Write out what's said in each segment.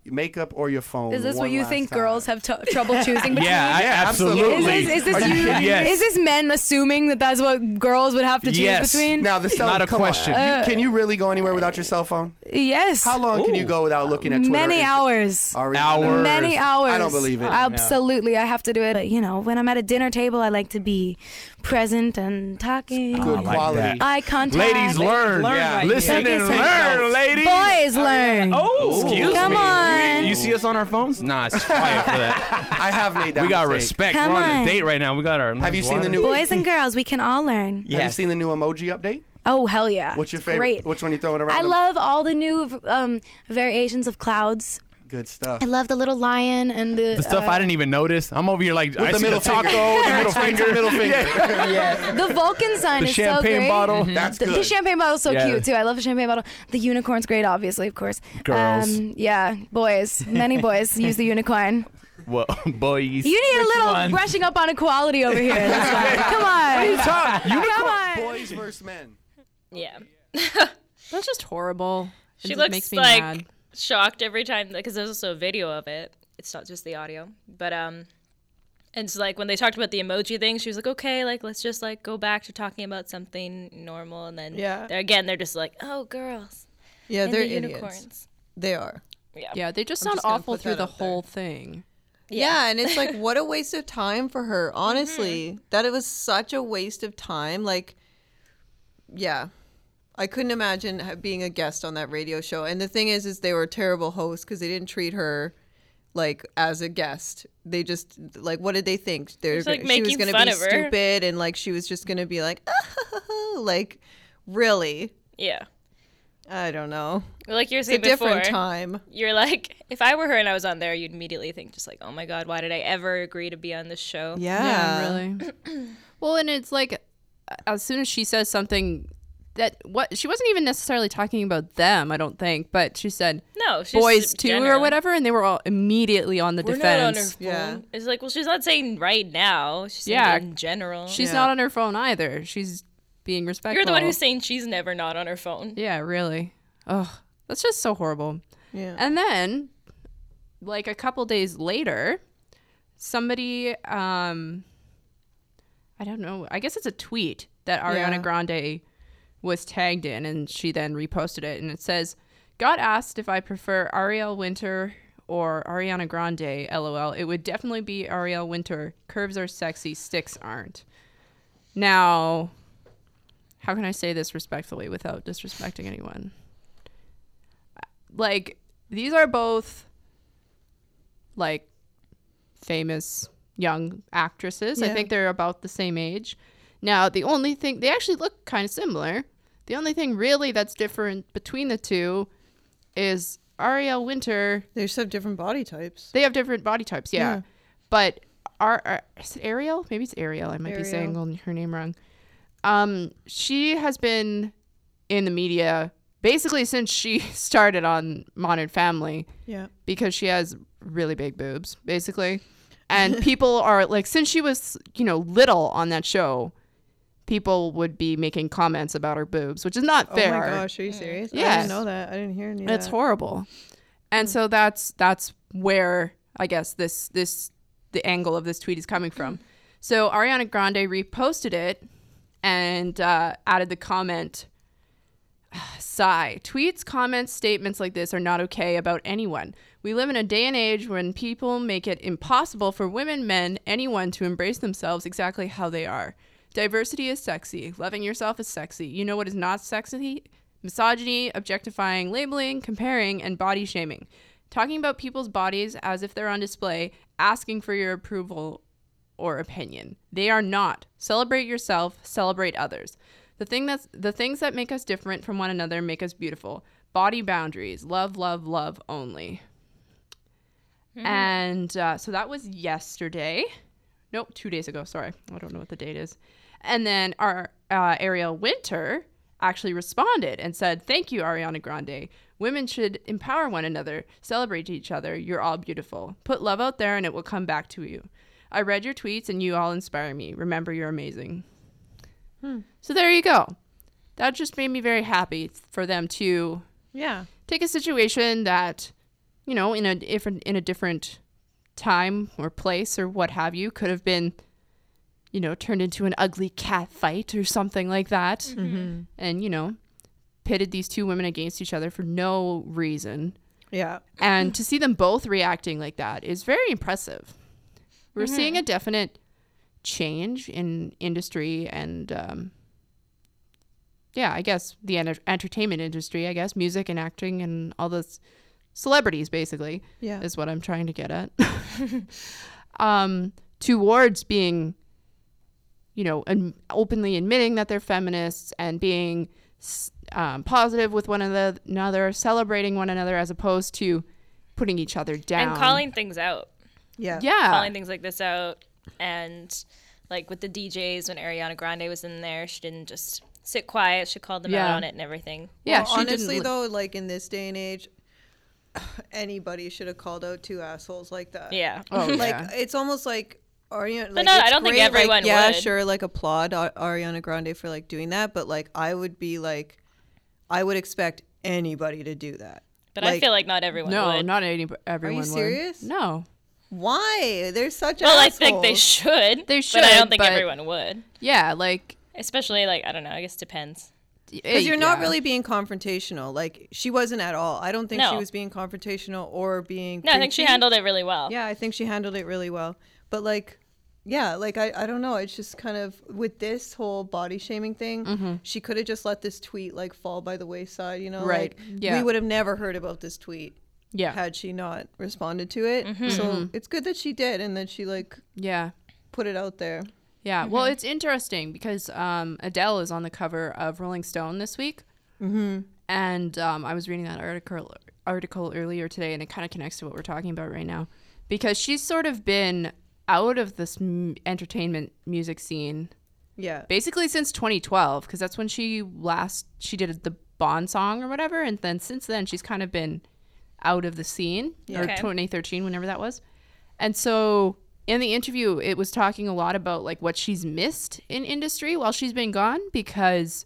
makeup or your phone. Is this what one you last think time. girls have trouble choosing between? Yeah, absolutely. Is this Are you kidding? Yes. Is this men assuming that that's what girls would have to choose Yes. between? Now the cell. Not a come on. question. Can you really go anywhere without your cell phone? Yes. How long can you go without looking at Twitter? Many or hours. Hours. Many hours. I don't believe it. Absolutely, I have to do it. But, when I'm at a dinner table, I like to be present and talking. Good like quality. that. Eye contact. Ladies, learn. Yeah. Listen here. and Take learn, ladies. Boys, learn. Oh, excuse Come me. on. You see us on our phones? Nah, it's quiet for that. I have made that We got mistake. respect. Come We're on on. a date right now. We got our. Have you seen the water. new? Boys and girls, we can all learn. Have you Yes. seen the new emoji update? Oh, hell yeah. What's your favorite? Great. Which one you throwing around? I love all the new variations of clouds. Good stuff. I love the little lion and The stuff I didn't even notice. I'm over here like I the see middle the taco, finger. the middle finger, Middle finger. the Vulcan sign the is so champagne great. bottle. That's The good. champagne bottle's so Yeah. cute too. I love the champagne bottle. The unicorn's great, obviously, of course. Girls. Yeah, boys. Many boys use the unicorn. Well, boys. You need a little brushing up on equality over here. This one. Come on. Come on. Boys versus men. Yeah. That's just horrible. It She just looks makes me like mad. shocked every time because there's also a video of it. It's not just the audio, but and it's like when they talked about the emoji thing, she was like, okay, like let's just like go back to talking about something normal, and then Yeah. they're just like, oh, girls, Yeah, and they're the idiots. unicorns. They are. Yeah, they just I'm sound just gonna awful put through that the out there. whole thing. Yeah, and it's like, what a waste of time for her. Honestly, that it was such a waste of time. Like, yeah, I couldn't imagine being a guest on that radio show. And the thing is they were terrible hosts because they didn't treat her like as a guest. They just like, what did they think? It's like she was making gonna fun be of her. stupid, and like she was just gonna be like, like, really? Yeah. I don't know. Like you're It's a saying before, different time. you're like, if I were her and I was on there, you'd immediately think just like, oh my God, why did I ever agree to be on this show? Yeah, Really. Well, and it's like, as soon as she says something she wasn't even necessarily talking about them, I don't think, but she said No, she's boys too or generally. whatever, and they were all immediately on the We're not on her defense. phone. Yeah. It's like, well, she's not saying right now. She's saying Yeah. in general. She's Yeah. not on her phone either. She's being respectful. You're the one who's saying she's never not on her phone. Yeah, really. Ugh, that's just so horrible. yeah. And then, like a couple days later, somebody, I don't know, I guess it's a tweet that Ariana Yeah. Grande was tagged in, and she then reposted it, and it says, "Got asked if I prefer Ariel Winter or Ariana Grande, LOL. It would definitely be Ariel Winter. Curves are sexy, sticks aren't." Now, how can I say this respectfully without disrespecting anyone? Like, these are both like famous young actresses. I Yeah. think they're about the same age. Now, the only thing, they actually look kind of similar. The only thing really that's different between the two is Ariel Winter. They just have different body types. They have different body types, yeah. Yeah. But is it Ariel? Maybe it's Ariel. I might be saying her name wrong. She has been in the media basically since she started on Modern Family Yeah. because she has really big boobs, basically. And people are like, since she was, little on that show, people would be making comments about her boobs, which is not fair. Oh my gosh, are you serious? I Yes. didn't know that. I didn't hear any of It's that. horrible. And so that's where I guess the angle of this tweet is coming from. So Ariana Grande reposted it and added the comment, sigh. Tweets, comments, statements like this are not okay about anyone. We live in a day and age when people make it impossible for women, men, anyone to embrace themselves exactly how they are. Diversity is sexy. Loving yourself is sexy. You know what is not sexy? Misogyny, objectifying, labeling, comparing, and body shaming. Talking about people's bodies as if they're on display, asking for your approval or opinion. They are not. Celebrate yourself, celebrate others. The things that make us different from one another make us beautiful. Body boundaries. Love, love, love only. And so that was yesterday. Nope, 2 days ago. Sorry. I don't know what the date is. And then our Ariel Winter actually responded and said, "Thank you, Ariana Grande. Women should empower one another, celebrate each other. You're all beautiful. Put love out there and it will come back to you. I read your tweets and you all inspire me. Remember, you're amazing." So there you go. That just made me very happy for them to Yeah. take a situation that you know, in a different time or place or what have you, could have been, you know, turned into an ugly cat fight or something like that. And, you know, pitted these two women against each other for no reason. Yeah. And to see them both reacting like that is very impressive. We're seeing a definite change in industry and, yeah, I guess the entertainment industry, I guess, music and acting and all those celebrities, basically, is what I'm trying to get at. Towards being, you know, openly admitting that they're feminists and being positive with one another, celebrating one another, as opposed to putting each other down. And calling things out. Yeah. Calling things like this out. And like with the DJs, when Ariana Grande was in there, she didn't just sit quiet. She called them out on it and everything. Yeah, well, honestly, though, like in this day and age, anybody should have called out two assholes like that. Yeah. Oh, Like, yeah. it's almost like Ariana. But like, no, it's I don't think great, everyone like, yeah, would. sure, like applaud Ariana Grande for like doing that, but like I would be like, I would expect anybody to do that. But I feel like not everyone No, would. not everyone would. serious? No. Why? They're such Well, assholes. I think they should. They But I should, don't think but- everyone would. Yeah, like... Especially, like, I don't know. I guess it depends. Because you're not really being confrontational. Like, she wasn't at all. I don't think she No. was being confrontational or being No, I think she preachy. handled it really well. Yeah, I think she handled it really well. But like, yeah, like I don't know. It's just kind of with this whole body shaming thing, she could have just let this tweet like fall by the wayside, you know? Right. Like, Yeah. we would have never heard about this tweet Yeah. had she not responded to it. So it's good that she did and that she like Yeah. put it out there. Yeah. Well, it's interesting because Adele is on the cover of Rolling Stone this week. And I was reading that article earlier today, and it kind of connects to what we're talking about right now, because she's sort of been out of this entertainment music scene Yeah. basically since 2012, because that's when she did the Bond song or whatever, and then since then she's kind of been out of the scene, or Okay. 2013, whenever that was. And so in the interview, it was talking a lot about like what she's missed in industry while she's been gone, because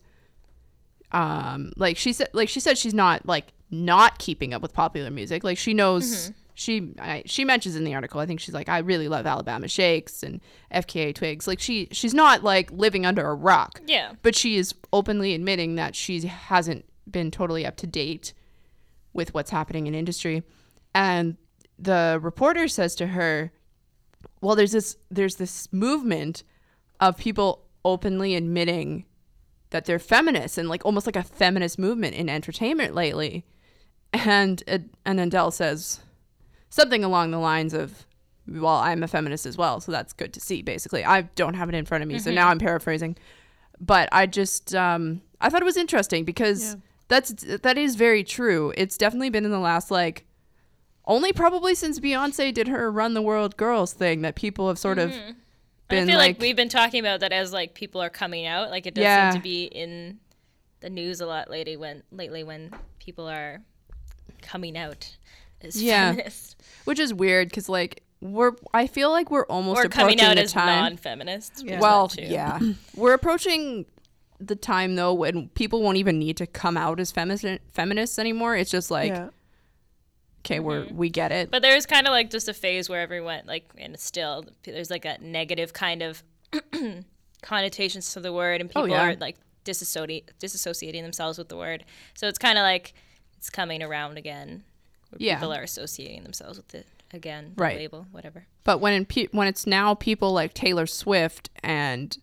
like she said she's not keeping up with popular music. Like she knows she mentions in the article, I think she's like, I really love Alabama Shakes and FKA Twigs. Like she's not like living under a rock. Yeah. But she is openly admitting that she hasn't been totally up to date with what's happening in industry. And the reporter says to her, well, there's this movement of people openly admitting that they're feminists, and like almost like a feminist movement in entertainment lately. And Adele says something along the lines of, well, I'm a feminist as well, so that's good to see, basically. I don't have it in front of me, so now I'm paraphrasing. But I just, I thought it was interesting because that is very true. It's definitely been in the last, like, only probably since Beyonce did her Run the World Girls thing that people have sort of been I feel like we've been talking about that as like people are coming out. Like it does seem to be in the news a lot lately when people are coming out as feminists. Which is weird because like I feel like we're almost Or approaching coming out the as time. non-feminists. Yeah. Well, That too. yeah, we're approaching the time though when people won't even need to come out as feminists anymore. It's just like, okay, we get it. But there's kind of like just a phase where everyone like, and it's still there's like a negative kind of connotations to the word, and people are like disassociating themselves with the word. So it's kind of like it's coming around again. Where people are associating themselves with it again. The Right. label, whatever. But when it's now people like Taylor Swift and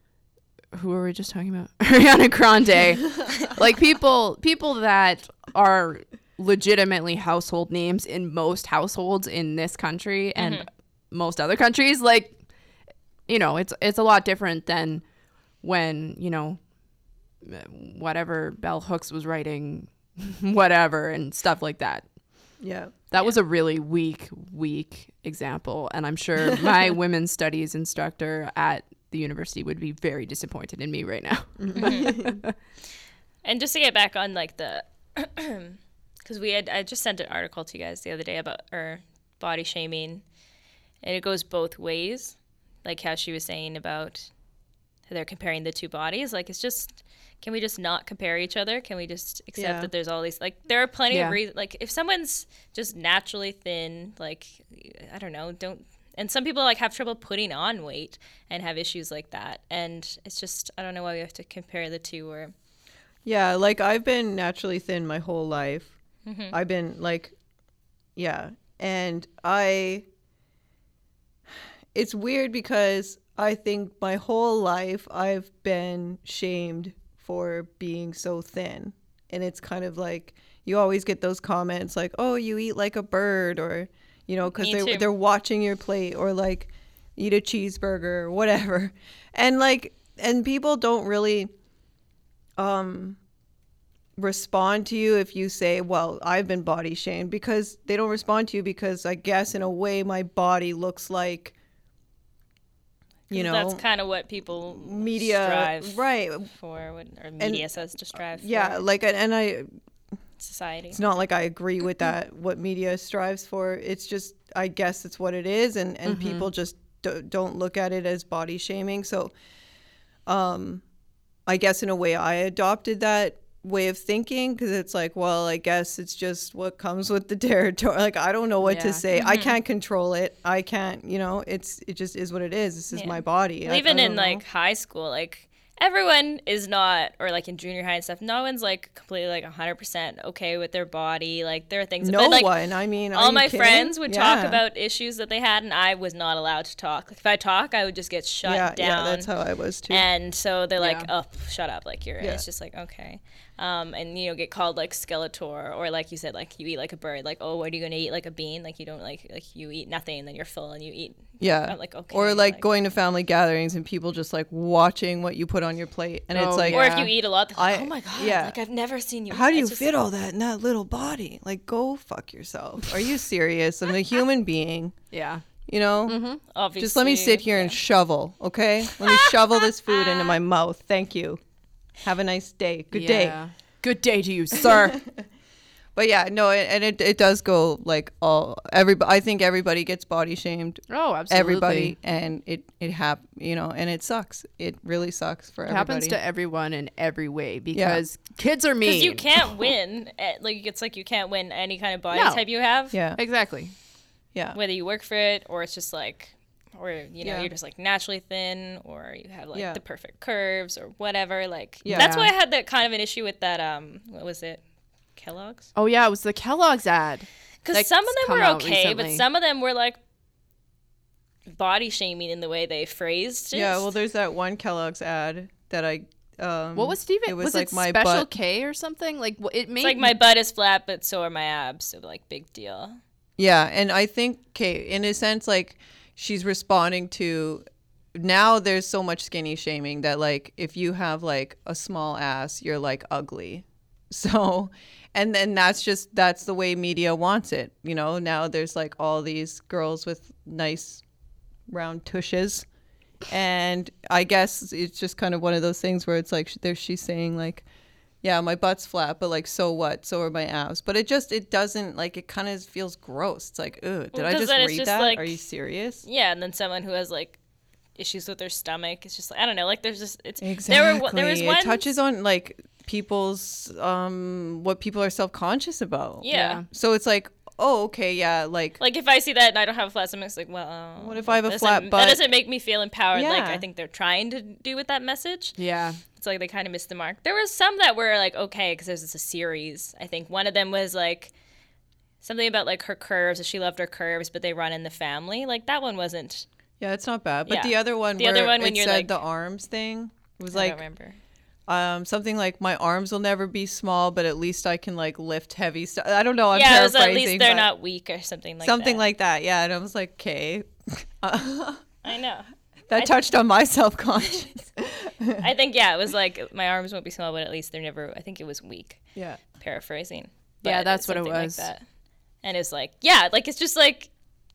who were we just talking about? Ariana Grande. Like people that are legitimately household names in most households in this country and most other countries. Like, you know, it's a lot different than when, you know, whatever Bell Hooks was writing whatever and stuff like that. Yeah. That was a really weak example. And I'm sure my women's studies instructor at the university would be very disappointed in me right now. And just to get back on like the, because I just sent an article to you guys the other day about body shaming, and it goes both ways, like how she was saying about they're comparing the two bodies. Like, it's just, can we just not compare each other? Can we just accept that there's all these, like, there are plenty of reasons. Like, if someone's just naturally thin, like, I don't know, and some people like have trouble putting on weight and have issues like that. And it's just, I don't know why we have to compare the two. Or Yeah, like I've been naturally thin my whole life. I've been like, and it's weird because I think my whole life I've been shamed for being so thin. And it's kind of like, you always get those comments like, oh, you eat like a bird, or, you know, because they're watching your plate, or like eat a cheeseburger or whatever. And like, and people don't really respond to you if you say, well, I've been body shamed, because they don't respond to you because I guess in a way my body looks like, you know, that's kind of what people media strive for, or media says to strive for. Yeah, like, and I, society. It's not like I agree with that, what media strives for. It's just, I guess it's what it is, and people just don't look at it as body shaming. So I guess in a way I adopted that way of thinking, because it's like, well, I guess it's just what comes with the territory. Like, I don't know what to say. I can't control it. I can't, you know, it just is what it is. This is my body. Well, even in like high school, like everyone is not, or like in junior high and stuff, no one's like completely like 100% okay with their body. Like there are things. No but, like, one. I mean, all my friends would talk about issues that they had, and I was not allowed to talk. Like if I talk, I would just get shut down. Yeah, that's how I was too. And so they're like, oh, shut up. Like you're, it's just like, okay. And you know, get called like Skeletor, or like you said, like you eat like a bird. Like, oh, what are you gonna eat? Like a bean? Like you don't like you eat nothing, and then you're full, and you eat. Yeah. I'm like, okay. Or like going to family gatherings and people just like watching what you put on your plate, and it's like, or if you eat a lot, they're like, oh my god, like I've never seen you. How do you fit all that in that little body? Like, go fuck yourself. Are you serious? I'm a human being. Yeah. You know, Obviously, just let me sit here and shovel, okay? Let me shovel this food into my mouth. Thank you. Have a nice day. Good day. Good day to you, sir. But yeah, no, and it does go like I think everybody gets body shamed. Oh, absolutely. Everybody, and it you know, and it sucks. It really sucks for everybody. It happens to everyone in every way, because kids are mean. Because you can't win. Like it's like you can't win any kind of body type you have. Yeah, exactly. Yeah, whether you work for it, or it's just like, or you know, you're just like naturally thin, or you have like the perfect curves or whatever. Like that's why I had that kind of an issue with that. What was it? Kellogg's? Oh yeah, it was the Kellogg's ad. Because some of them were okay, but some of them were like body shaming in the way they phrased it. Yeah, well, there's that one Kellogg's ad that I. What was Steven? It was like my Special butt. K or something? Like it made. It's like my butt is flat, but so are my abs. So like big deal. Yeah, and I think in a sense, like she's responding to. Now there's so much skinny shaming that like if you have like a small ass, you're like ugly. So, and then that's the way media wants it. You know, now there's like all these girls with nice round tushes. And I guess it's just kind of one of those things where it's like she's saying like, yeah, my butt's flat, but like, so what? So are my abs. But it doesn't like, it kind of feels gross. It's like, ugh, did I just read that? Like, are you serious? Yeah. And then someone who has like issues with their stomach, it's just like, I don't know, like there's just, it's exactly. There was one. It touches on like people's, what people are self-conscious about. Yeah. So it's like, oh, okay, yeah, like if I see that and I don't have a flat stomach, it's like, well, what if I have a flat butt? That doesn't make me feel empowered. Yeah. Like I think they're trying to do with that message. Yeah. It's like they kind of missed the mark. There was some that were like, okay, because there's a series. I think one of them was like something about like her curves. She loved her curves, but they run in the family. Like that one wasn't. Yeah, it's not bad. But the other one, when it said like, the arms thing, was like, I don't remember. Something like my arms will never be small, but at least I can like lift heavy stuff. I don't know. I'm paraphrasing. At least they're not weak or something like that. Something like that. Yeah, and I was like, okay. I know. That touched on my self-conscious. I think it was like my arms won't be small, but at least they're never. I think it was weak. Yeah. Paraphrasing. Yeah, that's what it was. Like that. And it's like, like it's just like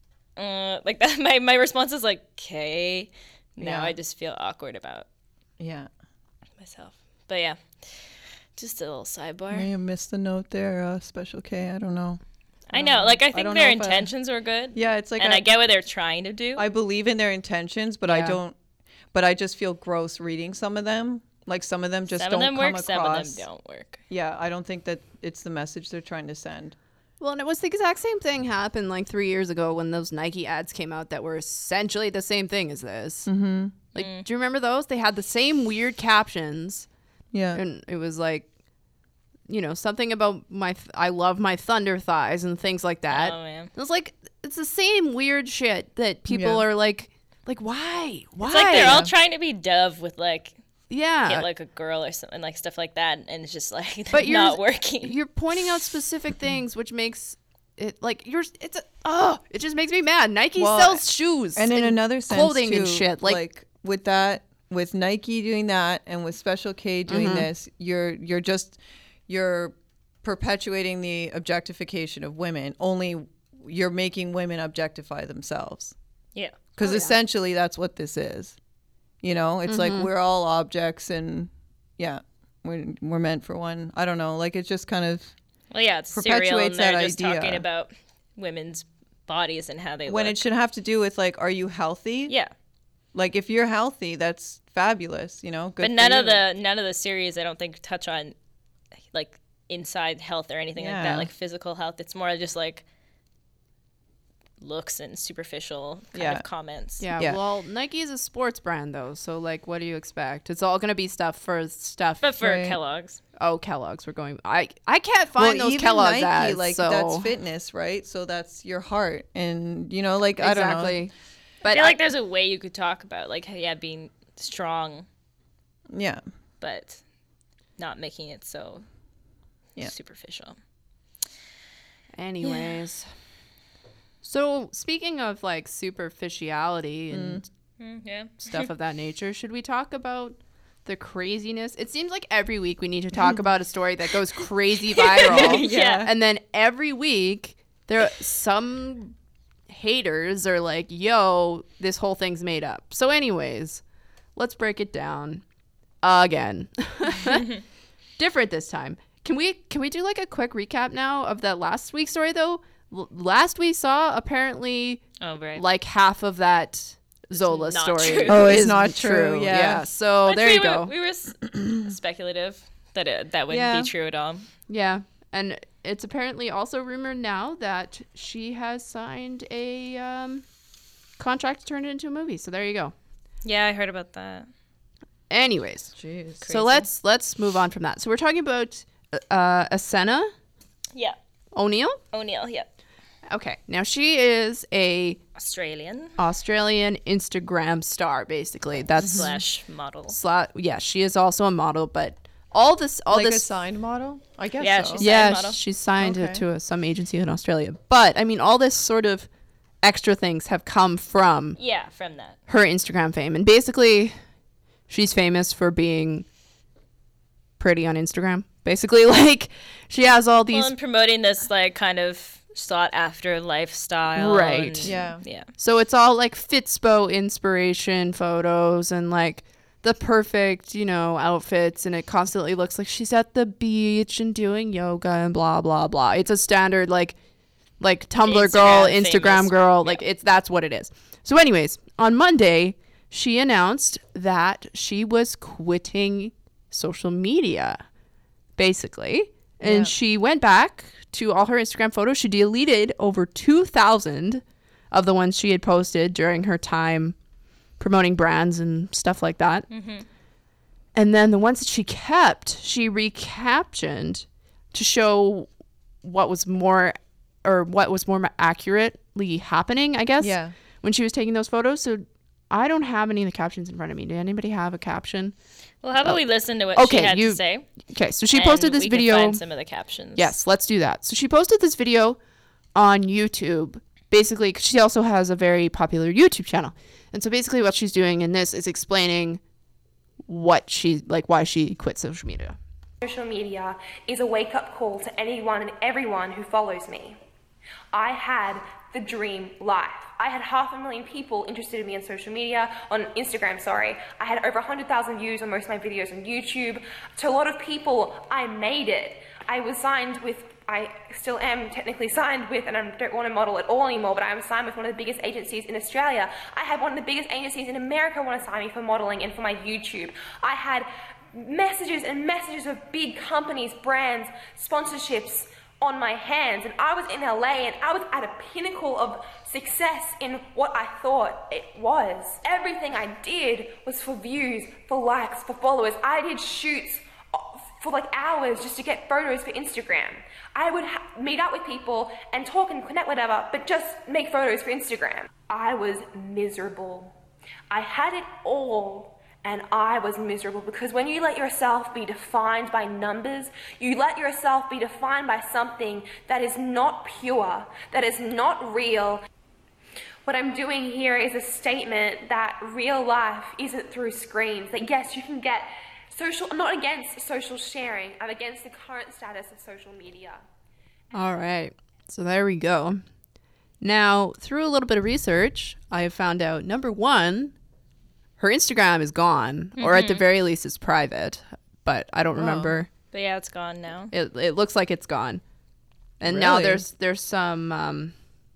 that. My response is like, okay. Now I just feel awkward about. Yeah. Myself. But yeah, just a little sidebar. May have missed the note there, Special K. I don't know. I know. Like, I think their intentions were good. Yeah, it's like... And I get what they're trying to do. I believe in their intentions, but I don't... but I just feel gross reading some of them. Like some of them just Some don't of them come work, across. some of them don't work. Yeah, I don't think that it's the message they're trying to send. Well, and it was the exact same thing happened like 3 years ago when those Nike ads came out that were essentially the same thing as this. Mm-hmm. Like, do you remember those? They had the same weird captions. Yeah. And it was like, you know, something about I love my thunder thighs and things like that. Oh, man. It was like, it's the same weird shit that people Yeah. are like, why? Why? It's like they're all trying to be Dove with like yeah. hit like a girl or something, like stuff like that, and it's just like But you're not working. You're pointing out specific things, which makes it like it just makes me mad. Nike Well, sells shoes And in another sense, clothing too, and shit. Like with that, with Nike doing that, and with Special K doing this, you're perpetuating the objectification of women. Only you're making women objectify themselves. Yeah. Because essentially that's what this is. You know, it's like we're all objects, and we're meant for one. I don't know. Like it just kind of Well, yeah, it's cereal, and perpetuates they're that just idea. talking about women's bodies and how they when look. it should have to do with like, are you healthy? Yeah, Like if you're healthy, that's fabulous. You know, good. but for none you. of the series I don't think touch on like inside health or anything like Yeah. that, like physical health. It's more just like looks and superficial kind of comments. yeah, well, Nike is a sports brand though, so like, what do you expect? It's all gonna be stuff. But for Right. Kellogg's, Oh, Kellogg's. We're going. I can't find those even Kellogg's Nike, ads. like so. that's fitness, right? So that's your heart, and you know, like I don't know. Exactly. I But feel like there's a way you could talk about like being strong, Yeah, but not making it so Yeah. superficial. anyways. So speaking of like superficiality and Yeah. stuff of that nature, should we talk about the craziness? It seems like every week we need to talk about a story that goes crazy viral. Yeah. And then every week there are some haters are like, yo, this whole thing's made up. So anyways, let's break it down again. Different this time. Can we do like a quick recap now of that last week's story though? Last we saw apparently Oh, right. like half of that Zola not story true. Oh, it's is not true, yeah. So But there we you were, go. We were speculative that that wouldn't Yeah. be true at all. Yeah. And it's apparently also rumored now that she has signed a contract to turn it into a movie. So there you go. Yeah, I heard about that. Anyways, jeez. so let's move on from that. So we're talking about Asena Yeah. O'Neill. O'Neill, yeah. Okay. Now she is a Australian Australian Instagram star, basically. That's slash model. yeah, she is also a model, but all this Like a this signed model? I guess Yeah, so. she's- yeah, model. she's signed Okay. to some agency in Australia. But I mean, all this sort of extra things have come from Yeah, from that. her Instagram fame, and basically, she's famous for being pretty on Instagram. Basically, like she has all these. Well, and promoting this like kind of sought after lifestyle. Right. and- Yeah. Yeah. So it's all like Fitspo inspiration photos and like the perfect, you know, outfits, and it constantly looks like she's at the beach and doing yoga and blah blah blah. It's a standard like Tumblr girl, Instagram Instagram famous. girl, like that's what it is. So anyways, on Monday, she announced that she was quitting social media basically. And Yeah. she went back to all her Instagram photos. She deleted over 2,000 of the ones she had posted during her time promoting brands and stuff like that. And then the ones that she kept, she recaptioned to show what was more accurately happening, I guess, Yeah. when she was taking those photos. So I don't have any of the captions in front of me. Did anybody have a caption? Well, how about we listen to what Okay, she had you- to say? Okay, so she posted and this we can video. find some of the captions. Yes, let's do that. So she posted this video on YouTube, basically, 'cause she also has a very popular YouTube channel. And so basically what she's doing in this is explaining why she quit social media. Social media is a wake-up call to anyone and everyone who follows me. I had the dream life. I had 500,000 people interested in me on social media, on Instagram, sorry. I had over 100,000 views on most of my videos on YouTube. To a lot of people, I made it. I was signed with I still am technically signed with, and I don't want to model at all anymore, but I am signed with one of the biggest agencies in Australia. I had one of the biggest agencies in America want to sign me for modeling and for my YouTube. I had messages and messages of big companies, brands, sponsorships on my hands, and I was in LA and I was at a pinnacle of success in what I thought it was. Everything I did was for views, for likes, for followers. I did shoots for like hours just to get photos for Instagram. I would meet up with people and talk and connect, whatever, but just make photos for Instagram. I was miserable. I had it all, and I was miserable, because when you let yourself be defined by numbers, you let yourself be defined by something that is not pure, that is not real. What I'm doing here is a statement that real life isn't through screens, that yes, you can get social. I'm not against social sharing, I'm against the current status of social media. All right. So there we go. Now, through a little bit of research, I have found out, number one, her Instagram is gone, or at the very least it's private, but I don't remember. But yeah, it's gone now. It looks like it's gone. And now Really? there's some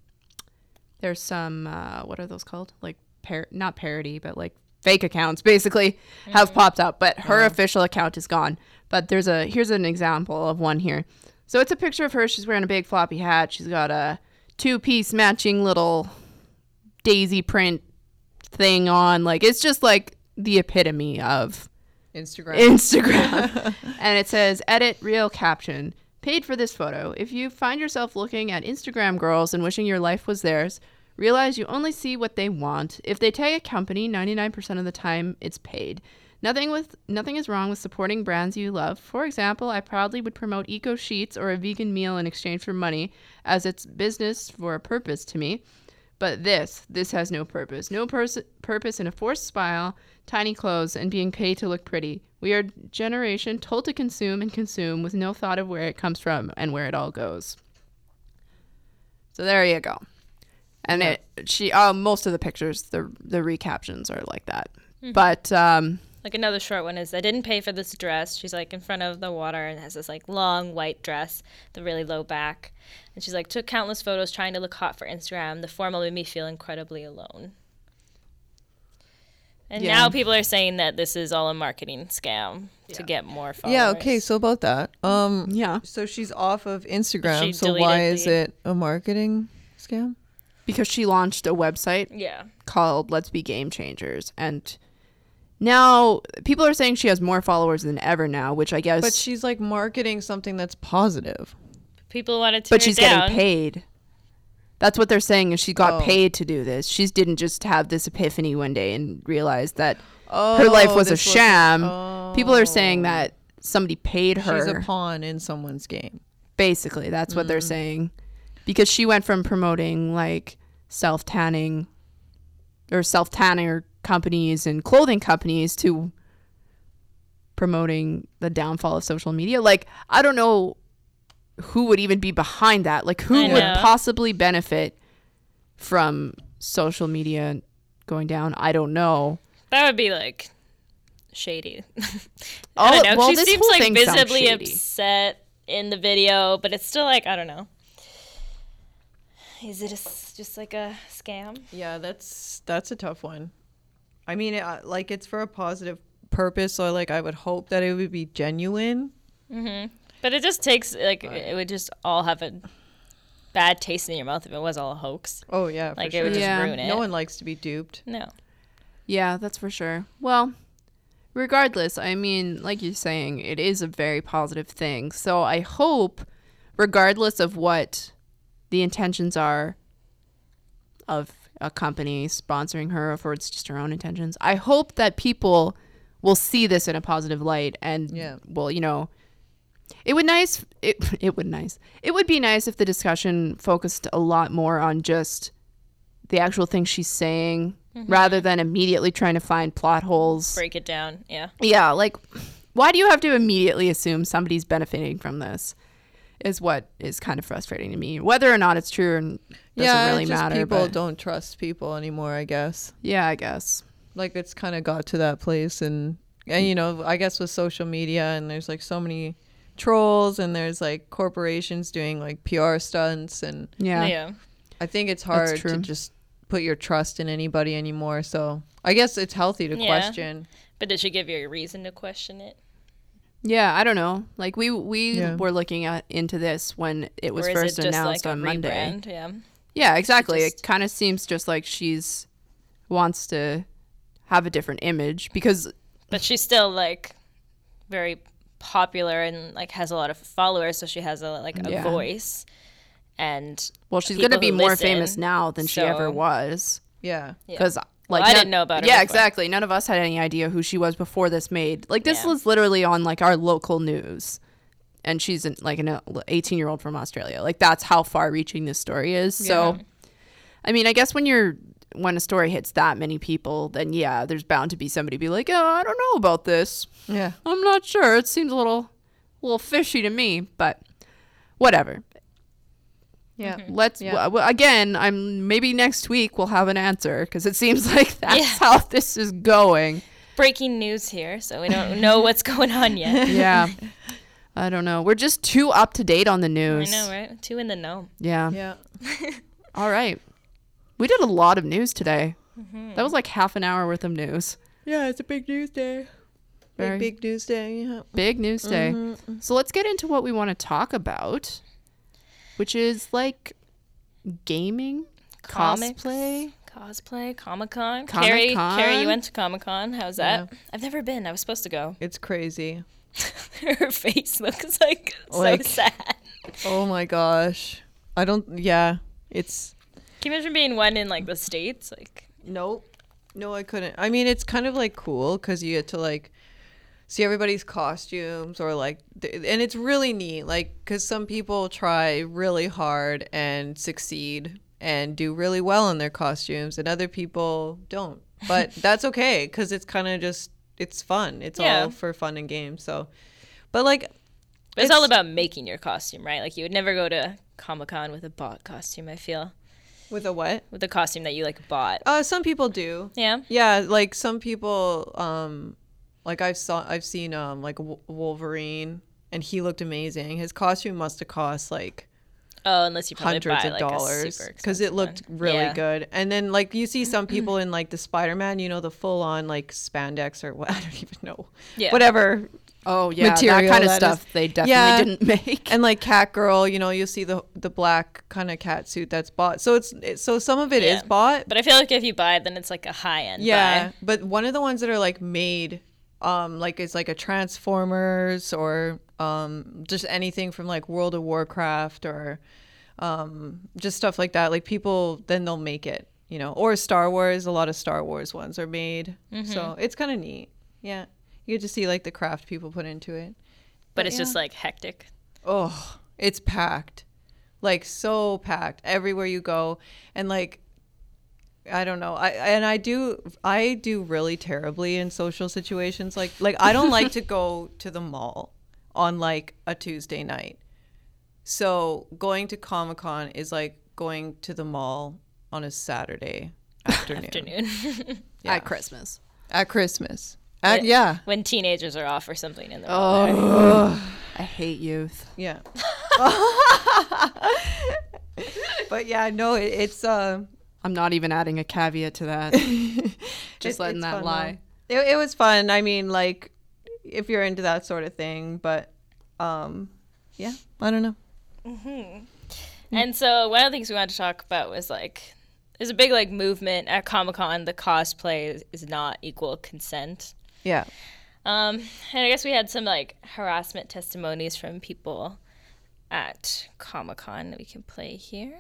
what are those called? Like not parody, but like fake accounts basically have popped up, but her official account is gone. But here's an example of one here. So it's a picture of her. She's wearing a big floppy hat. She's got a 2-piece matching little daisy print thing on. Like, it's just like the epitome of Instagram. And it says, edit real caption. Paid for this photo. If you find yourself looking at Instagram girls and wishing your life was theirs, realize you only see what they want. If they tag a company, 99% of the time it's paid. Nothing is wrong with supporting brands you love. For example, I proudly would promote Eco Sheets or a vegan meal in exchange for money, as it's business for a purpose to me. But this has no purpose. No purpose in a forced smile, tiny clothes, and being paid to look pretty. We are a generation told to consume and consume with no thought of where it comes from and where it all goes. So there you go. And most of the pictures, the recaptions are like that. But like another short one is, I didn't pay for this dress. She's like in front of the water and has this like long white dress, the really low back. And she's like, took countless photos trying to look hot for Instagram. The formal made me feel incredibly alone. And now people are saying that this is all a marketing scam to get more followers. Yeah, okay, so about that. yeah. So she's off of Instagram, She so why deleted is it a marketing scam? Because she launched a website Yeah. called Let's Be Game Changers. And now people are saying she has more followers than ever now, which I guess... But she's like marketing something that's positive. People wanted to But she's getting paid. That's what they're saying, is she got paid to do this. She didn't just have this epiphany one day and realize that her life was a sham. People are saying that somebody paid her. She's a pawn in someone's game. Basically, that's what they're saying. Because she went from promoting like self-tanning or self-tanner companies and clothing companies to promoting the downfall of social media. Like, I don't know who would even be behind that. Like, who would possibly benefit from social media going down? I don't know. That would be like shady. I don't know. Well, She this seems whole like thing sounds visibly shady. upset in the video, but it's still like, I don't know. Is it just like a scam? Yeah, that's a tough one. I mean, like, it's for a positive purpose, so like I would hope that it would be genuine. But it just takes, like, it would just all have a bad taste in your mouth if it was all a hoax. Oh yeah, Like, for it would sure. just ruin it. No one likes to be duped. No. Yeah, that's for sure. Well, regardless, I mean, like you're saying, it is a very positive thing. So I hope, regardless of what the intentions are of a company sponsoring her, or if it's just her own intentions, I hope that people will see this in a positive light and will, you know, it would be nice if the discussion focused a lot more on just the actual things she's saying rather than immediately trying to find plot holes. Break it down. Yeah. Yeah, like, why do you have to immediately assume somebody's benefiting from this is what is kind of frustrating to me. Whether or not it's true and doesn't really matter. People but don't trust people anymore, I guess. Yeah, I guess. Like, it's kind of got to that place, and you know, I guess with social media, and there's like so many trolls and there's like corporations doing like PR stunts, and Yeah. I think it's hard true. to just put your trust in anybody anymore. So I guess it's healthy to Yeah. question. But did she give you a reason to question it? Yeah, I don't know. Like we Yeah. were looking into this when it was Or is first it just announced like on a Monday. rebrand? Yeah. Yeah, exactly. Just- It kind of seems just like she's wants to have a different image because But she's still like very popular and like has a lot of followers, so she has a Yeah. voice. And well, she's people going to be who more listen, famous now than she ever so- was. Yeah. Yeah. Because Well, like I didn't know about her Yeah, before. exactly. None of us had any idea who she was before this made. Like this Yeah. was literally on like our local news, and she's an 18-year-old from Australia. Like that's how far-reaching this story is. So, I mean, I guess when a story hits that many people, then yeah, there's bound to be somebody be like, oh, I don't know about this. Yeah. I'm not sure. It seems a little fishy to me, but whatever. Yeah. Let's again. Maybe next week we'll have an answer because it seems like that's Yeah. how this is going. breaking news here, so we don't know what's going on yet. Yeah, I don't know. We're just too up to date on the I news. know, right? 2 in the know. Yeah. Yeah. All right. We did a lot of news today. That was like half an hour worth of news. Yeah, it's a big news day. Very Big news day. Yeah. big news day. So let's get into what we want to talk about, which is like gaming, Comics, cosplay. Comic-Con. Comic-Con. Carrie, you went to Comic-Con. How's that? I've never been. I was supposed to go. It's crazy. Her face looks like Like- so sad. Oh my gosh. I don't. Yeah. It's. Can you imagine being one in like the States? Like, Nope. No, I couldn't. I mean, it's kind of like cool because you get to like see everybody's costumes or like, and it's really neat. Like, because some people try really hard and succeed and do really well in their costumes, and other people don't. But that's okay because it's kind of just it's fun. It's Yeah. all for fun and games. So, but like, but it's all about making your costume, right? Like, you would never go to Comic-Con with a bought costume, I feel. with a what? With a costume that you like bought. Some people do. Yeah. Yeah, like some people, like I've seen like Wolverine, and he looked amazing. His costume must have cost like Oh, unless you probably hundreds buy of like dollars a because it looked really Yeah. good. And then like you see some people in like the Spider-Man, you know, the full-on like spandex or what, I don't even know, Yeah. whatever. Oh yeah, Material that kind of that stuff is- they definitely Yeah. didn't make. And like Catgirl, you know, you'll see the black kind of cat suit that's bought. So so some of it is Yeah. bought. But I feel like if you buy it, then it's like a high-end Yeah, buy. but one of the ones that are like made, like it's like a Transformers or just anything from like World of Warcraft or just stuff like that. Like people, then they'll make it, you know, or Star Wars. A lot of Star Wars ones are made, so it's kind of neat. Yeah, you get to see like the craft people put into it. But it's just like hectic. Oh, it's packed, like so packed everywhere you go, and like. I don't know. I do really terribly in social situations. Like I don't like to go to the mall on like a Tuesday night. So going to Comic-Con is like going to the mall on a Saturday afternoon. Yeah. At Christmas. At Christmas. Yeah. When teenagers are off or something in the I hate youth. Yeah. But yeah, no, it's I'm not even adding a caveat to that. Just letting it's that fun, lie. though. It was fun. I mean, like, if you're into that sort of thing, but yeah, I don't know. And so one of the things we wanted to talk about was like, there's a big like movement at Comic-Con. The cosplay is not equal consent. Yeah. And I guess we had some like harassment testimonies from people at Comic-Con that we can play here.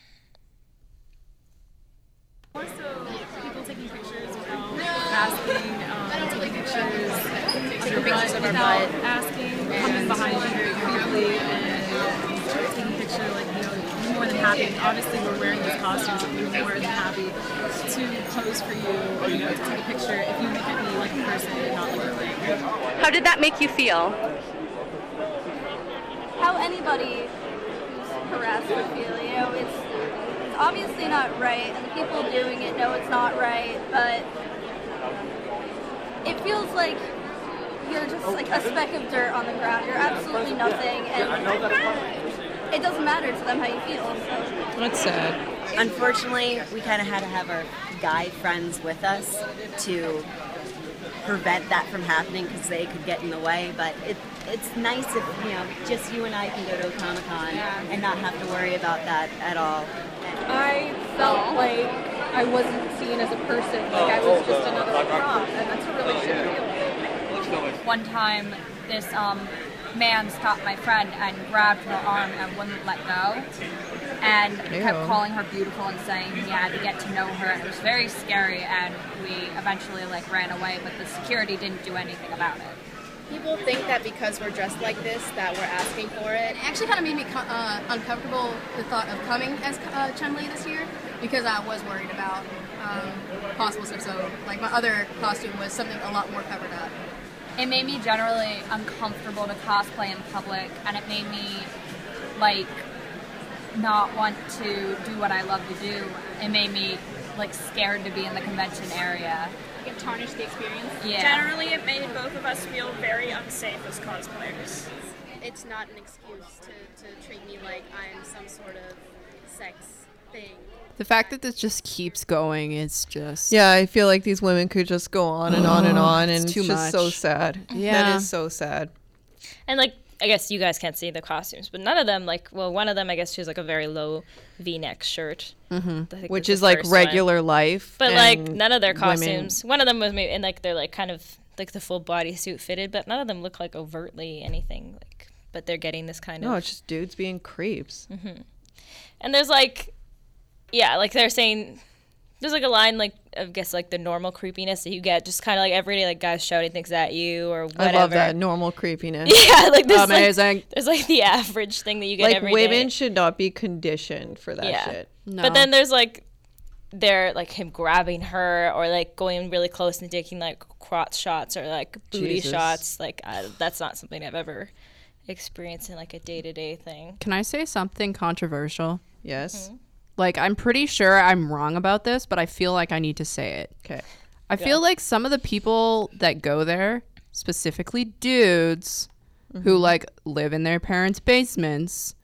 More so people taking pictures without asking, taking pictures of our butt, asking, coming behind you very quickly and taking a picture, like, you know, more than happy. Obviously, we're wearing these costumes, but we're more than happy to pose for you or, you know, to take a picture if you look at me like a person and not like a thing. How did that make you feel? How anybody who's harassed would feel, you know, it's obviously not right, and the people doing it know it's not right, but it feels like you're just like a speck of dirt on the ground. You're absolutely nothing, and it doesn't matter to them how you feel. So. That's sad. Unfortunately, we kind of had to have our guy friends with us to prevent that from happening because they could get in the way. But it's nice if just you and I can go to a Comic-Con and not have to worry about that at all. I felt like I wasn't seen as a person, like I was just another prop, and that's a really shitty feeling. One time, this man stopped my friend and grabbed her arm and wouldn't let go, and kept calling her beautiful and saying he had to get to know her, and it was very scary, and we eventually ran away, but the security didn't do anything about it. People think that because we're dressed like this that we're asking for it. It actually kind of made me uncomfortable, the thought of coming as Chun-Li this year, because I was worried about possible stuff. So, my other costume was something a lot more covered up. It made me generally uncomfortable to cosplay in public, and it made me, not want to do what I love to do. It made me, scared to be in the convention area. It tarnished the experience. Yeah. Generally, it made both of us feel very unsafe as cosplayers. It's not an excuse to treat me like I'm some sort of sex thing. The fact that this just keeps going is just... Yeah, I feel like these women could just go on and on and on, and it's too it's just so much. sad. Yeah. That is so sad. And I guess you guys can't see the costumes, but none of them one of them, I guess she has a very low V-neck shirt, Which is regular life. But and none of their women- costumes. One of them was maybe and they're kind of the full bodysuit fitted, but none of them look overtly anything. But they're getting this kind of. No, it's just dudes being creeps. Mm-hmm. And there's they're saying. There's a line I guess the normal creepiness that you get, just kind of everyday guys shouting things at you or whatever. I love that normal creepiness. Yeah, there's amazing. There's the average thing that you get every day. Women should not be conditioned for that shit. No. But then there's they're him grabbing her or going really close and taking crotch shots or booty Jesus. shots. That's not something I've ever experienced in a day-to-day thing. Can I say something controversial? Yes. Mm-hmm. I'm pretty sure I'm wrong about this, but I feel like I need to say it. Okay. I feel like some of the people that go there, specifically dudes who live in their parents' basements,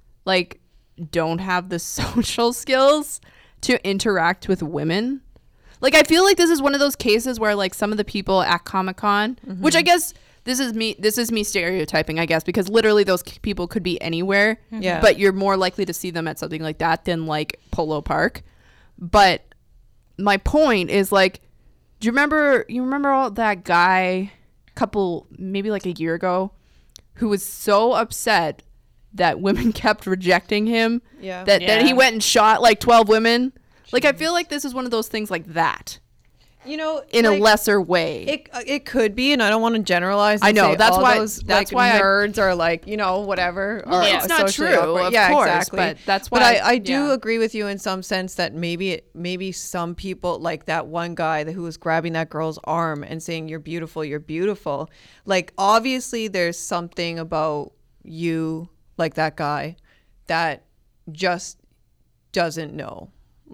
don't have the social skills to interact with women. I feel like this is one of those cases where some of the people at Comic-Con, which I guess this is me stereotyping, I guess, because literally those people could be anywhere. Yeah. But you're more likely to see them at something like that than Polo Park. But my point is do you remember all that guy maybe a year ago who was so upset that women kept rejecting him that he went and shot 12 women? I feel like this is one of those things like that. In a lesser way. It could be, and I don't want to generalize. I know, that's why nerds are whatever. Or it's not socially true, awkward. of yeah, course, exactly. but that's why. But I do agree with you in some sense that maybe some people, like that one guy who was grabbing that girl's arm and saying, "You're beautiful, you're beautiful." Obviously, there's something about you, that guy, that just doesn't know.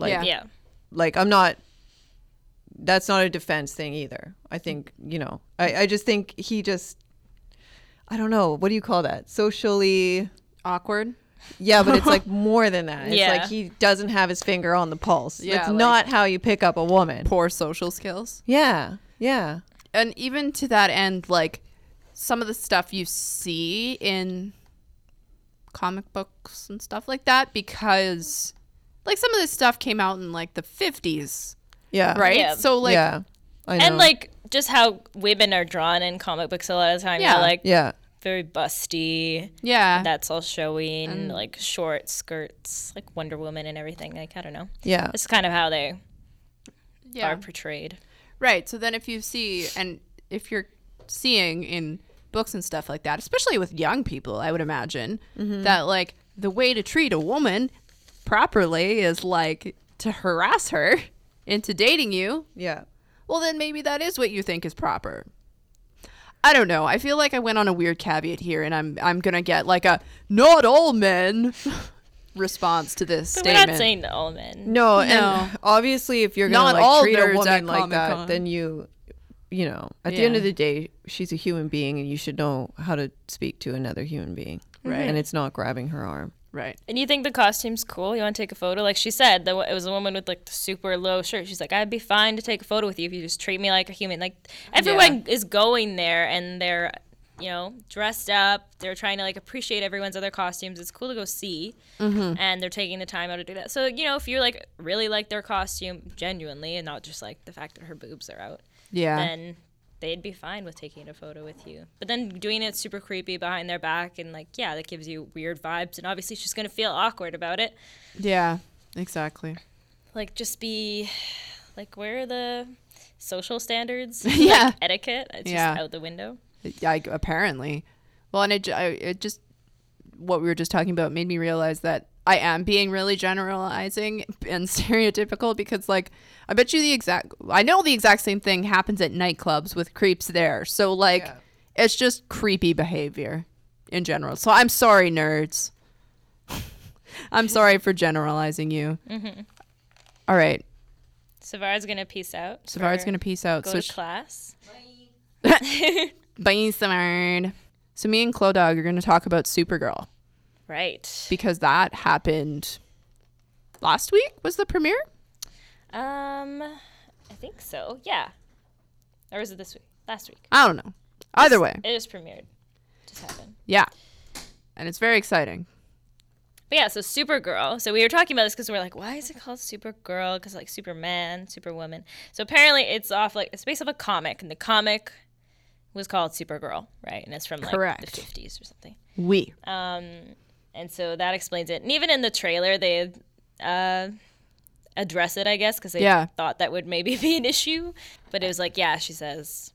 I'm not. That's not a defense thing either. I think, I just think I don't know. What do you call that? Socially awkward? Yeah, but it's more than that. Yeah. It's he doesn't have his finger on the pulse. Yeah, It's not how you pick up a woman. Poor social skills. Yeah. Yeah. And even to that end, some of the stuff you see in comic books and stuff like that, because some of this stuff came out in the 50s. Yeah. Right? Yeah. So yeah. I know. And just how women are drawn in comic books a lot of the time. Yeah. Yeah. Very busty. Yeah. That's all showing, short skirts, Wonder Woman and everything. I don't know. Yeah. It's kind of how they are portrayed. Right. So then if you're seeing in books and stuff like that, especially with young people, I would imagine that the way to treat a woman properly is to harass her into dating you. Yeah. Well, then maybe that is what you think is proper. I don't know. I feel like I went on a weird caveat here, and I'm gonna get a "not all men" response to this But statement. we're not saying all men. No, and obviously if you're Not gonna all treat a nerds woman at like that, Comic-Con. then you you know, at the end of the day, she's a human being, and you should know how to speak to another human being. Right. And it's not grabbing her arm. Right. And you think the costume's cool? You want to take a photo? Like she said, it was a woman with like the super low shirt. She's like, I'd be fine to take a photo with you if you just treat me like a human. Like everyone is going there and they're, you know, dressed up. They're trying to like appreciate everyone's other costumes. It's cool to go see. And they're taking the time out to do that. So, you know, if you're like really like their costume genuinely and not just like the fact that her boobs are out, then they'd be fine with taking a photo with you. But then doing it super creepy behind their back and like, yeah, that gives you weird vibes. And obviously she's going to feel awkward about it. Yeah, exactly. Like just be like, where are the social standards? Yeah. Like, etiquette? It's just out the window. Yeah, apparently. Well, and it just, what we were just talking about made me realize that I am being really generalizing and stereotypical because, like, I bet you I know the exact same thing happens at nightclubs with creeps there. So, like, it's just creepy behavior in general. So I'm sorry, nerds. I'm sorry for generalizing you. All right. Savara's going to peace out. Savara's going to peace out. Go to class. Bye, Savard. So me and Clodog are going to talk about Supergirl. Right. Because that happened last week, was the premiere? I think so. Yeah. Or was it this week? Last week. I don't know. Either way. It just premiered. Just happened. Yeah. And it's very exciting. But yeah, so Supergirl. So we were talking about this because we're like, why is it called Supergirl? Because like Superman, Superwoman. So apparently it's based off a comic, and the comic was called Supergirl, right? And it's from like the 50s or something. Oui. And so that explains it. And even in the trailer, they address it, I guess, because they thought that would maybe be an issue. But it was like, yeah, she says,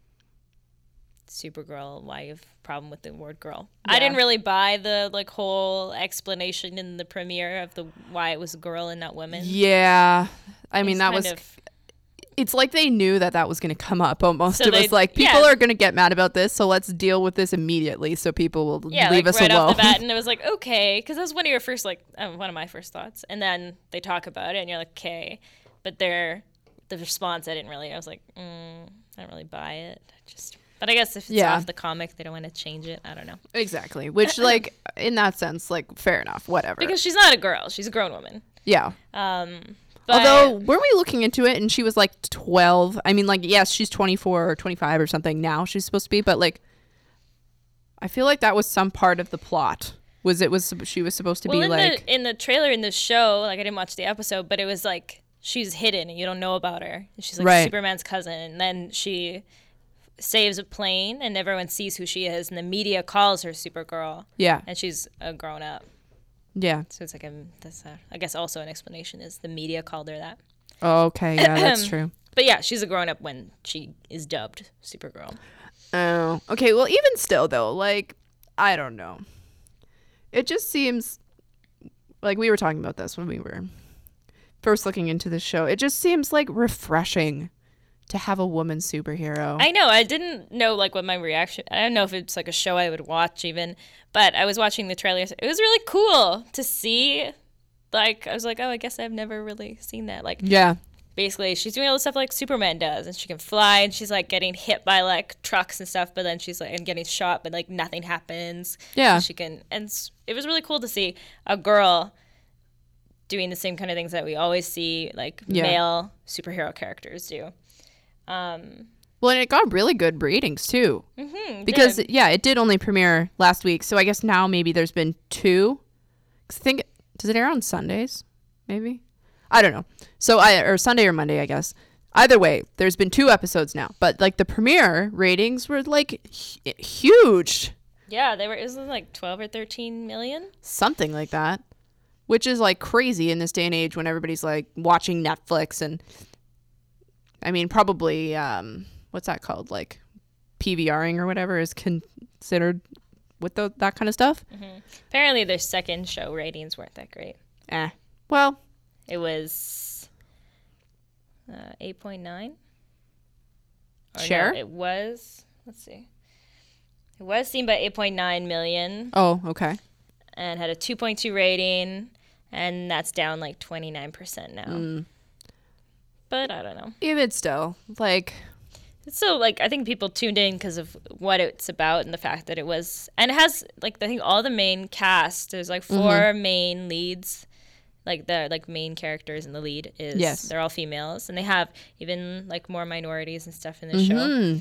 Supergirl, why you have a problem with the word girl? I didn't really buy the like whole explanation in the premiere of why it was a girl and not women. Yeah. I mean, that was... It's like they knew that was going to come up almost. So it was like, people are going to get mad about this, so let's deal with this immediately so people will leave us right alone. Off the bat, and it was like, okay, because that was one of your first, like, one of my first thoughts. And then they talk about it, and you're like, okay. But the response, I was like, I don't really buy it. But I guess if it's off the comic, they don't want to change it. I don't know. Exactly. Which, like, in that sense, like, fair enough, whatever. Because she's not a girl. She's a grown woman. Yeah. But although, weren't we looking into it and she was like 12? I mean, like, yes, she's 24 or 25 or something now she's supposed to be, but like, I feel like that was some part of the plot. She was supposed to be like... in the trailer in the show, like I didn't watch the episode, but it was like, she's hidden and you don't know about her. She's like Superman's cousin. And then she saves a plane and everyone sees who she is and the media calls her Supergirl. Yeah. And she's a grown up. Yeah. So it's like I guess also an explanation is the media called her that. Oh, okay. Yeah, that's true. But yeah, she's a grown up when she is dubbed Supergirl. Oh, okay. Well, even still though, like, I don't know. It just seems like we were talking about this when we were first looking into the show. It just seems like refreshing to have a woman superhero. I know. I didn't know like what my reaction. I don't know if it's like a show I would watch even, but I was watching the trailers. It was really cool to see. Like I was like, oh, I guess I've never really seen that. Like, yeah. Basically, she's doing all the stuff like Superman does, and she can fly, and she's like getting hit by like trucks and stuff, but then she's like and getting shot, but like nothing happens. Yeah. She can, and it was really cool to see a girl doing the same kind of things that we always see like male superhero characters do. Well, and it got really good ratings too. Because it did only premiere last week, so I guess now maybe there's been 2. 'Cause I think does it air on Sundays? Maybe. I don't know. So or Sunday or Monday, I guess. Either way, there's been 2 episodes now, but like the premiere ratings were like huge. Yeah, it was like 12 or 13 million. Something like that, which is like crazy in this day and age when everybody's like watching Netflix and. I mean, probably, what's that called? Like PVRing or whatever is considered with that kind of stuff. Apparently their second show ratings weren't that great. Well. It was 8.9. Share? No, it was, let's see. It was seen by 8.9 million. Oh, okay. And had a 2.2 rating, and that's down like 29% now. But I don't know. Even still, like... It's so, like, I think people tuned in because of what it's about and the fact that it was, and it has, like, I think all the main cast, there's, like, 4 main leads, like, the, like, main characters in the lead is, they're all females, and they have even, like, more minorities and stuff in the show.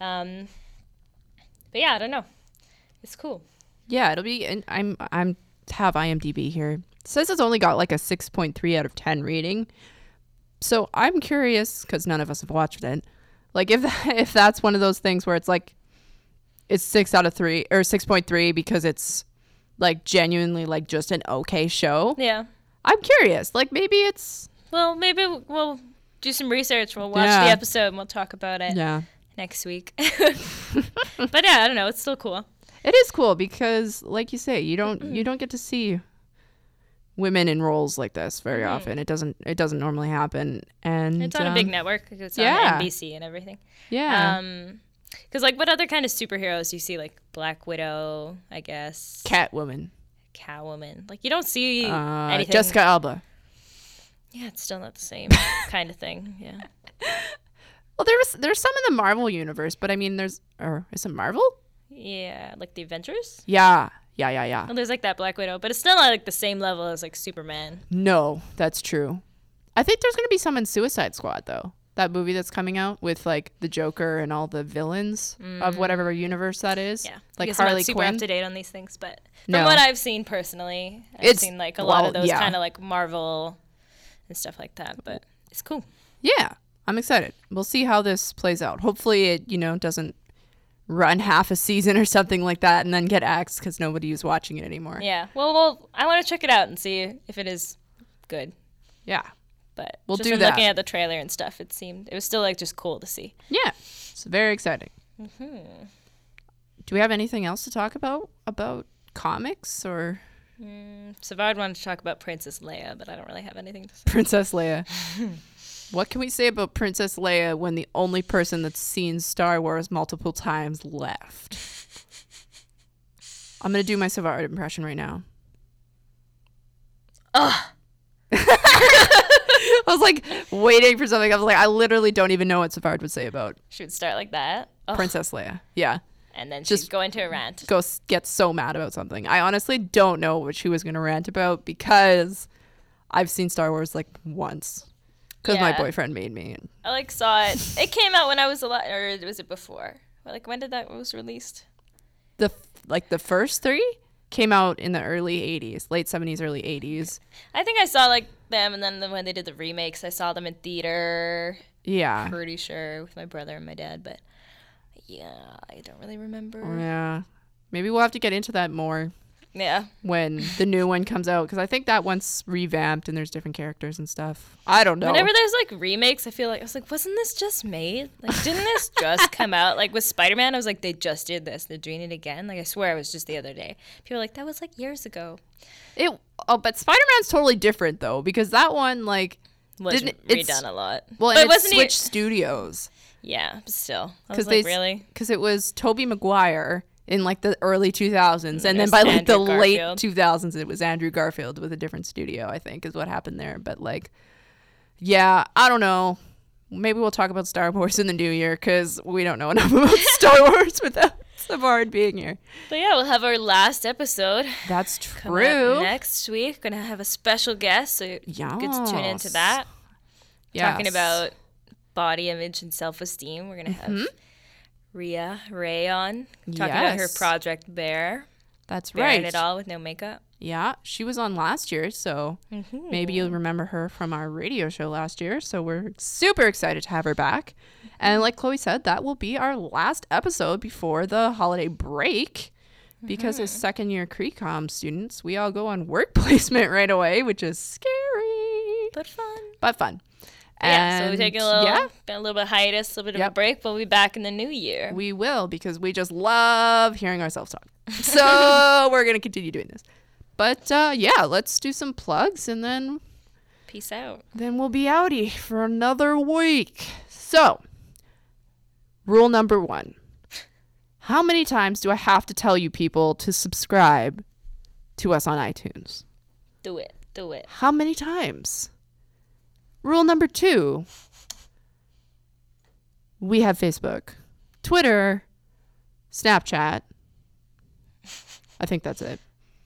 But yeah, I don't know. It's cool. Yeah, it'll be, and I'm have IMDb here. It says it's only got, like, a 6.3 out of 10 rating. So I'm curious, because none of us have watched it, like, if that's one of those things where it's like it's 6 out of 3 or 6.3 because it's like genuinely like just an okay show. Yeah. I'm curious. Like, maybe it's, well, maybe we'll do some research. We'll watch the episode and we'll talk about it next week. But yeah, I don't know. It's still cool. It is cool because, like you say, you don't get to see women in roles like this very often. It doesn't normally happen, and it's on a big network. It's on NBC and everything. Yeah. Because, like, what other kind of superheroes do you see? Like Black Widow, I guess. Catwoman. Like, you don't see anything. Jessica Alba. Yeah, it's still not the same kind of thing. Yeah. Well, there's some in the Marvel universe, but I mean, is it Marvel? Yeah, like the Avengers. Yeah. Well, there's like that Black Widow, but it's still not like the same level as like Superman. No, that's true. I think there's gonna be some in Suicide Squad though. That movie that's coming out with like the Joker and all the villains of whatever universe that is. Yeah, like Harley Harley super Quinn. up to date on these things, but from what I've seen personally, I've seen like a lot of those kind of like Marvel and stuff like that. But it's cool. Yeah, I'm excited. We'll see how this plays out. Hopefully, it doesn't run half a season or something like that and then get axed because nobody is watching it anymore. Yeah. Well, I want to check it out and see if it is good. Yeah. But we'll just do from that. looking at the trailer and stuff, it was still like just cool to see. Yeah. It's very exciting. Do we have anything else to talk about comics or? Savard wanted to talk about Princess Leia, but I don't really have anything to say. Princess Leia. What can we say about Princess Leia when the only person that's seen Star Wars multiple times left? I'm going to do my Savard impression right now. Ugh. I was like waiting for something. I was like, I literally don't even know what Savard would say about She would start like that. Ugh. Princess Leia. Yeah. And then she'd go into a rant. Get so mad about something. I honestly don't know what she was going to rant about because I've seen Star Wars like once. Because my boyfriend made me. I like saw it. It came out when I was alive, or was it before? Like, when did that was released? The first 3 came out in the early 80s, late 70s, early 80s. I think I saw like them, and then when they did the remakes, I saw them in theater. Yeah. Pretty sure with my brother and my dad, but yeah, I don't really remember. Yeah. Maybe we'll have to get into that more. Yeah. When the new one comes out, because I think that one's revamped and there's different characters and stuff. I don't know. Whenever there's like remakes, I was like, wasn't this just made? Like, didn't this just come out? Like with Spider-Man, I was like, they just did this. They're doing it again. Like, I swear it was just the other day. People were like, that was like years ago. But Spider-Man's totally different though, because that one like was redone a lot. Well, but and it switched studios. Yeah, but still, I was like, really? Because it was Tobey Maguire in like the early 2000s, and then by like Andrew the late Garfield. 2000s it was Andrew Garfield with a different studio, I think is what happened there. But like, yeah, I don't know, maybe we'll talk about Star Wars in the new year because we don't know enough about Star Wars without Savard being here. But yeah, we'll have our last episode. That's coming true. up next week, gonna have a special guest, so you get to tune into that. Talking about body image and self-esteem. We're gonna have Rhea Ray on, talking about her Project Bear. That's Bearing right. it all with no makeup. Yeah, she was on last year, so maybe you'll remember her from our radio show last year. So we're super excited to have her back. And like Chloe said, that will be our last episode before the holiday break. Because as second-year Crecom students, we all go on work placement right away, which is scary. But fun. Yeah, so we're taking a little bit of hiatus, a little bit of a break, but we'll be back in the new year. We will, because we just love hearing ourselves talk. So we're going to continue doing this. But yeah, let's do some plugs and then peace out. Then we'll be outie for another week. So, rule number 1. How many times do I have to tell you people to subscribe to us on iTunes? Do it. How many times? Rule number 2. We have Facebook, Twitter, Snapchat. I think that's it.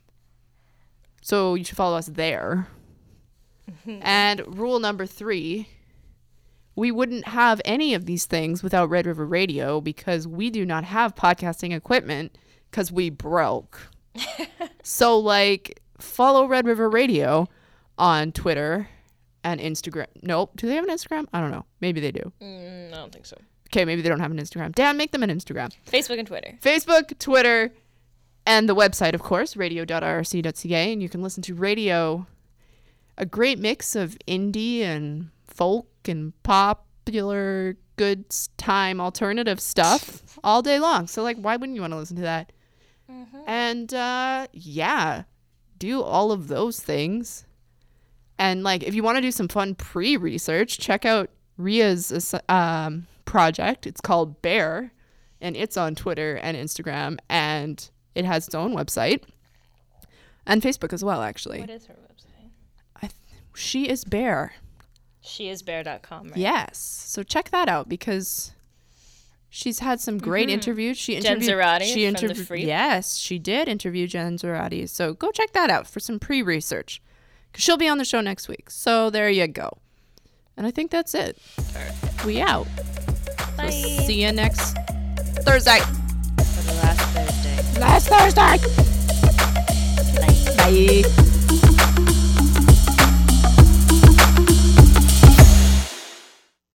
So you should follow us there. And rule number 3, we wouldn't have any of these things without Red River Radio because we do not have podcasting equipment because we broke. So, like, follow Red River Radio on Twitter and Instagram. Nope. Do they have an Instagram? I don't know. Maybe they do. I don't think so. Okay, maybe they don't have an Instagram. Dan, make them an Instagram. Facebook and Twitter. Facebook, Twitter, and the website, of course, radio.rrc.ca. And you can listen to radio, a great mix of indie and folk and popular good time alternative stuff all day long. So, like, why wouldn't you want to listen to that? And, yeah, do all of those things. And, like, if you want to do some fun pre-research, check out Ria's project. It's called Bear, and it's on Twitter and Instagram, and it has its own website. And Facebook as well, actually. What is her website? She is Bear. Sheisbear.com, right? Yes. So check that out because she's had some great interviews. She interviewed Jen Zarati from The Freak. Yes, she did interview Jen Zarati. So go check that out for some pre-research because she'll be on the show next week. So there you go. And I think that's it. We out. Bye. So see you next Thursday. For the last Thursday. Last Thursday. Bye. Bye.